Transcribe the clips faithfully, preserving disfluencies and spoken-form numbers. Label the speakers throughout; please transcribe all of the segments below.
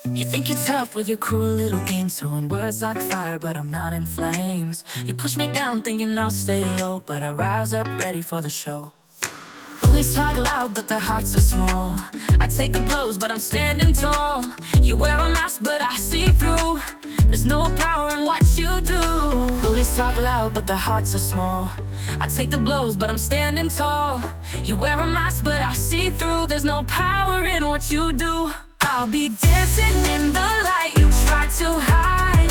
Speaker 1: You think you're tough with your cruel little games, throwing words like fire, but I'm not in flames. You push me down thinking I'll stay low, but I rise up ready for the show. Bullies talk loud, but their hearts are small. I take the blows, but I'm standing tall. You wear a mask, but I see through. There's no power in what you do. Bullies talk loud, but their hearts are small. I take the blows, but I'm standing tall. You wear a mask, but I see through. There's no power in what you do. I'll be dancing in the light you try to hide,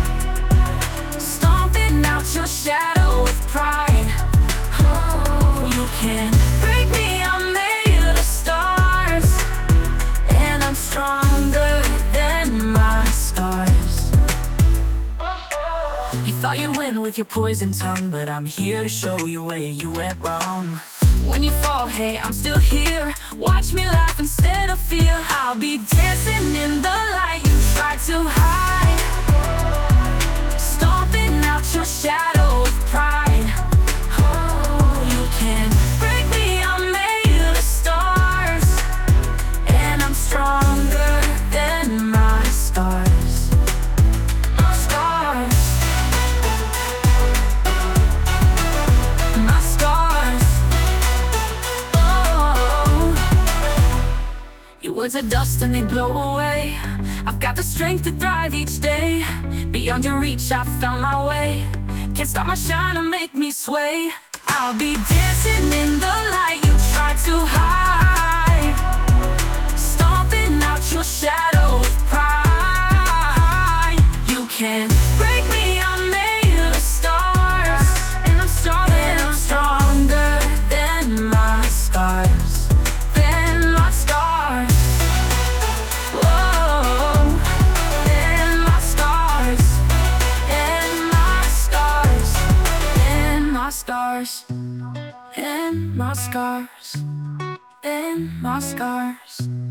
Speaker 1: stomping out your shadow with pride. Oh, you can't break me, I'm made of stars, and I'm stronger than my scars. You thought you'd win with your poison tongue, but I'm here to show you where you went wrong. When you fall, hey, I'm still here. Watch me laugh instead of fear. I'll be dancing in the light you try to hide, stomping out your shadow with pride. Oh, you can't break me, I'm made of stars, and I'm stronger than my scars. My scars, my scars. Your words are dust and they blow away. I've got the strength to thrive each day. Beyond your reach, I found my way. Can't stop my shine or make me sway. I'll be dancing in the light you try to hide, stomping out your shadow with pride. You can't break me, I'm made of stars, and I'm strong, and I'm stronger than my scars, than my scars. Scars, and my scars, and my scars.